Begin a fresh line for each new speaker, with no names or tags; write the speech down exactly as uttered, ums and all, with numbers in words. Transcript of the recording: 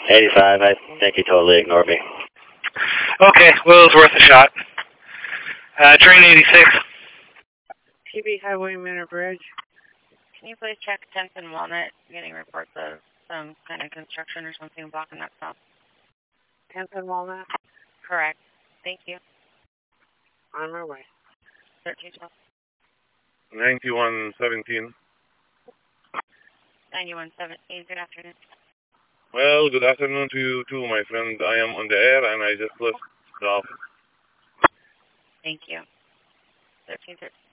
eighty-five, I think he totally ignored me.
Okay, well, it's worth a shot. Uh, train eighty-six.
T B Highway Manor Bridge.
Can you please check tenth and Walnut? Getting reports of some kind of construction or something blocking that stop.
tenth and Walnut?
Correct. Thank you.
On my way.
thirteen twelve.
ninety-one seventeen.
ninety-one seventeen, good afternoon.
Well, good afternoon to you too, my friend. I am on the air and I just left the office.
Thank you. thirteen thirteen.